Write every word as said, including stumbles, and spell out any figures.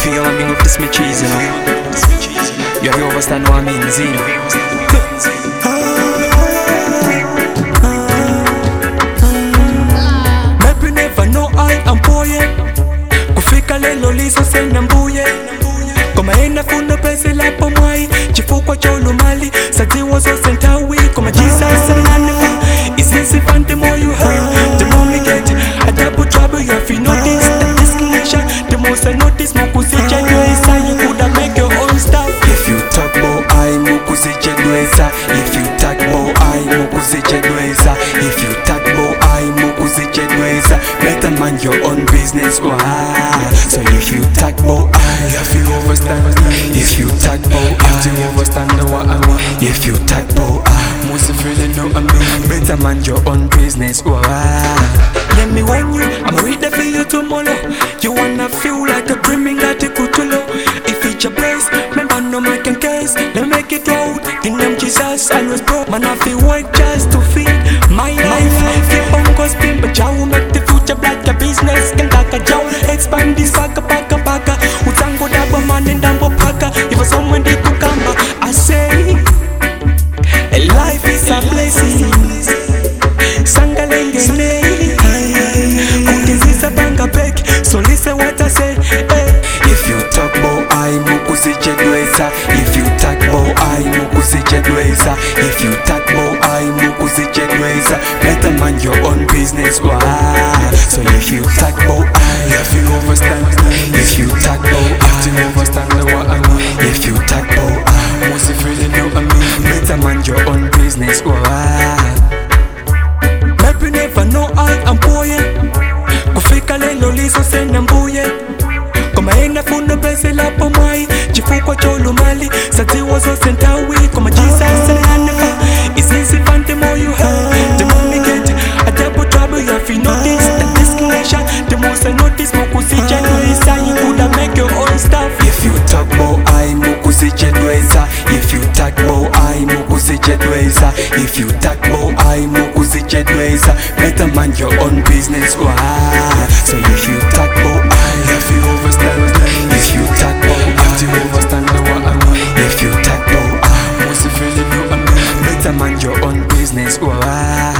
feel I mean if this me cheese, you know. You have to understand what I mean, you know. Maybe never know I am boye. Kufika lelo liso sena mbuye. Koma ena fundo pese la pomwai. Chifukwa cholo mali. Sati wazo sentawi. Koma Jesus sananifu. Isisi fan the more you hurt, the more me get. A double trouble you have to notice. That disconnection, the most I notice. Mukuzi jedweza, you coulda make your own stuff. If you talk about I mukuzi jedweza. If you talk about I mukuzi jedweza. If you talk about I mukuzi jedweza. Better mind your own business. Wow. So if you talk about I, you have to overstand. If you talk about I, you have to overstand what I mean. If you talk about I, most of really know I mean. Better mind your own business. Wow. Let me warn you, I'm ready for you tomorrow. You wanna feel like a dreaming at the kutulo. If it's your place, remember no man can case. Let me make it out. The name Jesus always broke. Man, I feel work just to feed my life. Keep on gospel, but I will make the future black. Your business can take a job. Expand this baka baka baka. Utango daba man and dambo paka. If a someone did to come, I say, life is a blessing. Sangalenge ne, kutizisa banga pek. So listen what I say. Hey. If you talk about I mukuzi jedweza. If you talk about I mukuzi jedweza. If you talk about I mukuzi jedweza. Better mind your own business. Wow. So if you talk about I, you have to overstand. If you talk about I, you have to overstand what I mean. If you talk about I, most of really know I mean. Better mind your own business. Wow. Maybe never know I am boye. Kufika lelo liso sena mbuye. Koma ena fundo pese la pomwai. Chifukwa cholo mali. Sati wazo sentawi. Koma Jesus sananifu. It's easy fan the more you hurt, the more me get. A double trouble you have to notice. That disconnection, the most I notice. Mukuzi jedweza, you coulda make your own stuff. If you talk about I mukuzi jedweza. If you talk about I mukuzi jedweza. If you talk about I mukuzi jedweza. Better mind your own business. Wow. So if you talk about I, you have to overstand. If you talk about I, you have to overstand what I mean. If you talk about I, most of really know I mean. Better mind your own business. Wow.